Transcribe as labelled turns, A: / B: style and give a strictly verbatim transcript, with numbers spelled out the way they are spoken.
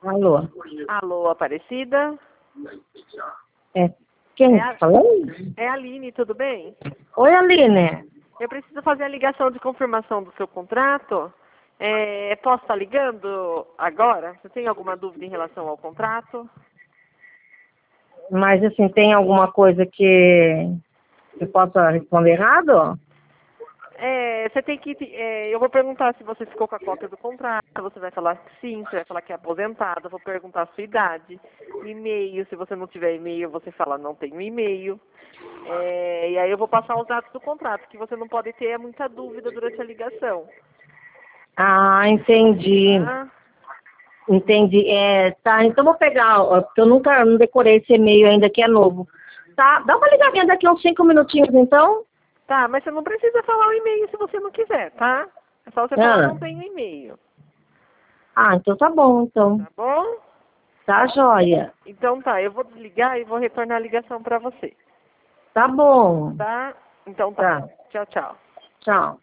A: Alô?
B: Alô, Aparecida?
A: É, quem
B: É a,
A: tá falando?
B: é a Aline, tudo bem?
A: Oi, Aline.
B: Eu preciso fazer a ligação de confirmação do seu contrato. É, posso estar ligando agora? Você tem alguma dúvida em relação ao contrato?
A: Mas, assim, tem alguma coisa que eu possa responder errado?
B: É, você tem que. É, eu vou perguntar se você ficou com a cópia do contrato. Você vai falar que sim, você vai falar que é aposentado. Eu vou perguntar a sua idade. E-mail, se você não tiver e-mail, você fala não tenho e-mail. É, e aí eu vou passar os dados do contrato, que você não pode ter muita dúvida durante a ligação.
A: Ah, entendi.
B: Tá?
A: Entendi. É, tá, então vou pegar, ó, porque eu nunca não decorei esse e-mail ainda, que é novo. Tá, dá uma ligadinha daqui a uns cinco minutinhos, então.
B: Tá, mas você não precisa falar o e-mail se você não quiser, tá? É só você falar
A: Ah,
B: não tenho e-mail.
A: ah então tá bom, então.
B: Tá bom?
A: Tá joia.
B: Então tá, eu vou desligar e vou retornar a ligação pra você.
A: Tá bom.
B: Tá? Então tá.
A: Tá,
B: Tchau, tchau.
A: tchau.